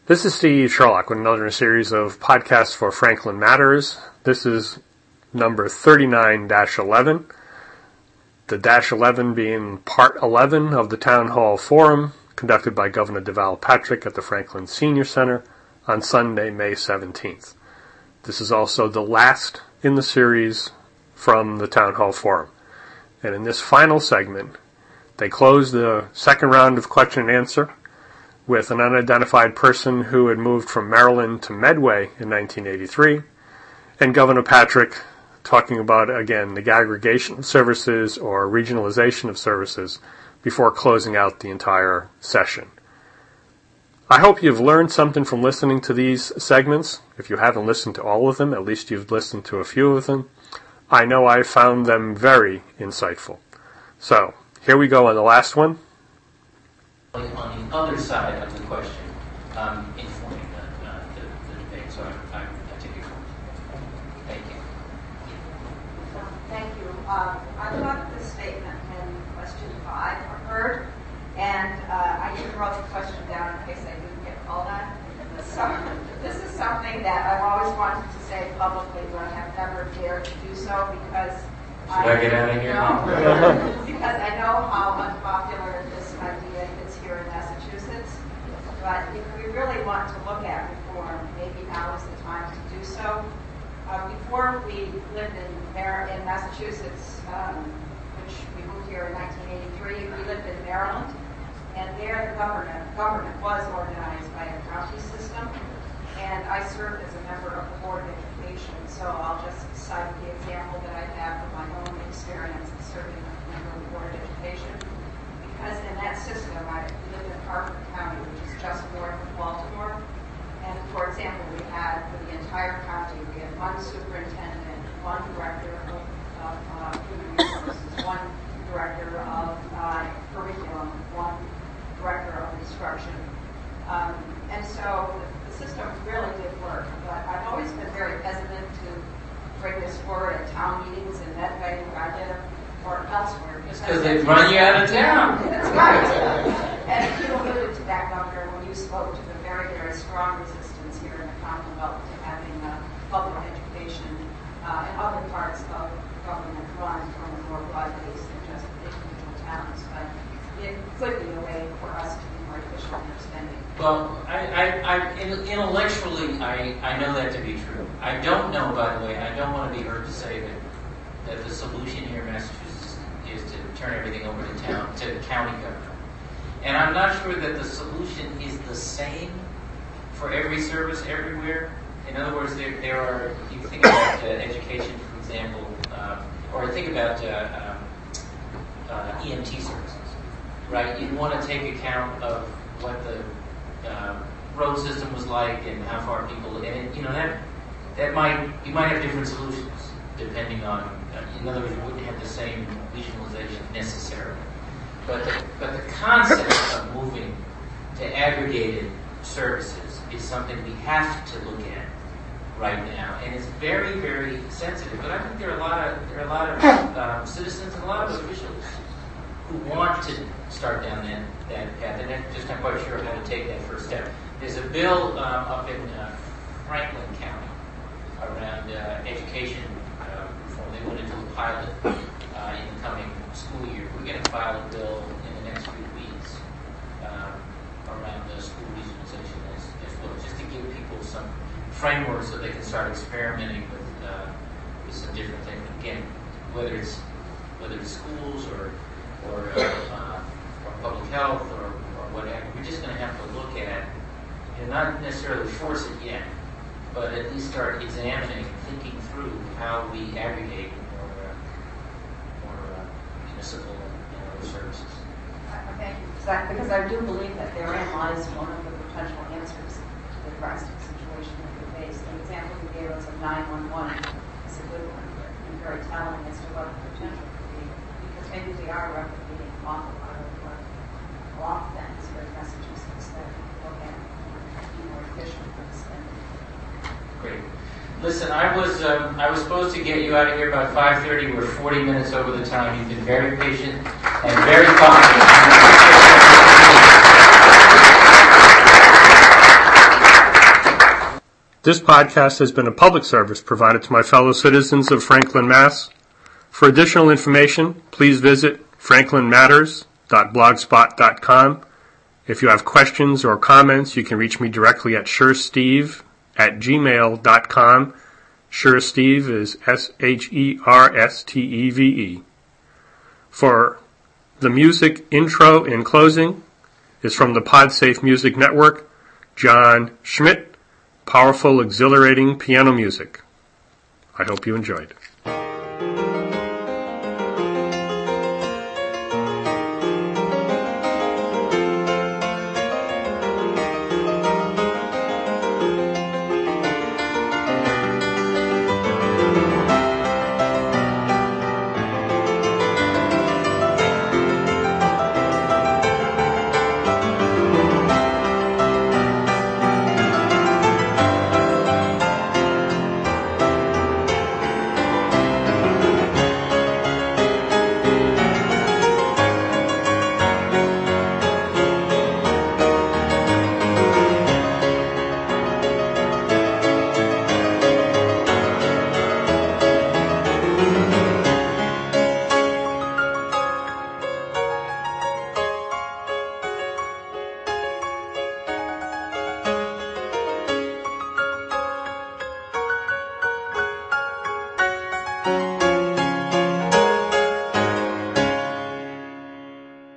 This is Steve Sherlock with another series of podcasts for Franklin Matters. This is number 39-11. The -11 being part 11 of the Town Hall Forum conducted by Governor Deval Patrick at the Franklin Senior Center on Sunday, May 17th. This is also the last in the series from the Town Hall Forum. And in this final segment, they close the second round of question and answer with an unidentified person who had moved from Maryland to Medway in 1983, and Governor Patrick talking about, again, the aggregation of services or regionalization of services before closing out the entire session. I hope you've learned something from listening to these segments. If you haven't listened to all of them, at least you've listened to a few of them. I know I found them very insightful. So, here we go on the last one. On the other side of the question, informing the debate. So I take your point. Thank you. Thank you. I thought the statement in question 5 occurred, and I even wrote the question down in case I didn't get called on. So this is something that I've always wanted to say publicly, but I have never dared to do so because I get out of here? No, because I know how unpopular this idea is here in Massachusetts. But if we really want to look at reform, maybe now is the time to do so. Before we lived in Massachusetts, which we moved here in 1983, we lived in Maryland, and there the government was organized by a county system, and I served as a member of the Board of Education, so I'll just cite the example that I have from my own experience in serving as a member of the Board of Education, because in that system, I lived in Harford County, which is just north of Baltimore, and for example, we had, for the entire county, we had one superintendent, one director of human resources, one director of curriculum, one director of instruction. And so the system really did work, but I've always been very hesitant to bring this forward at town meetings in Medway, where I live, or elsewhere. Because they run you out of town. That's right. And you alluded to that, Governor, when you spoke to the very, very strong resistance here in the Commonwealth to having public education and other parts of government run from a more broad base than just individual towns. But it could be a way for us to be more efficient in our spending. Well, intellectually, I know that to be true. I don't know, by the way, I don't want to be heard to say that the solution here in Massachusetts is to turn everything over to county government. And I'm not sure that the solution is the same for every service everywhere. In other words, there are, you think about education, for example, or think about EMT services, right? You want to take account of what the road system was like and how far people, and you might have different solutions depending on, in other words, you wouldn't have the same regionalization necessarily. But the concept of moving to aggregated services is something we have to look at right now, and it's very, very sensitive. But I think there are a lot of citizens and a lot of officials who want to start down that path, and they're just not quite sure how to take that first step. There's a bill up in Franklin County around education reform. They want to do a pilot in the coming school year. We're going to file a bill in the next few weeks around the school regionalization as well, just to give people some framework so they can start experimenting with some different things. Again, whether it's schools or public health or whatever, we're just going to have to look at, and not necessarily force it yet, but at least start examining, thinking through how we aggregate more municipal and other services. Thank you, Zach, because I do believe that therein lies one of the potential answers to the drastic situation that we face. The example you gave us of 911 is a good one and very telling as to what the potential could be, because maybe we are replicating an awful lot of law things here in Massachusetts that will be more efficient for the spending. Great. Listen, I was supposed to get you out of here by 5:30. We're 40 minutes over the time. You've been very patient and very thoughtful. This podcast has been a public service provided to my fellow citizens of Franklin, Mass. For additional information, please visit franklinmatters.blogspot.com. If you have questions or comments, you can reach me directly at suresteve@gmail.com. Suresteve is SHERSTEVE. For the music intro and closing is from the PodSafe Music Network, John Schmidt, Powerful, Exhilarating Piano Music. I hope you enjoyed.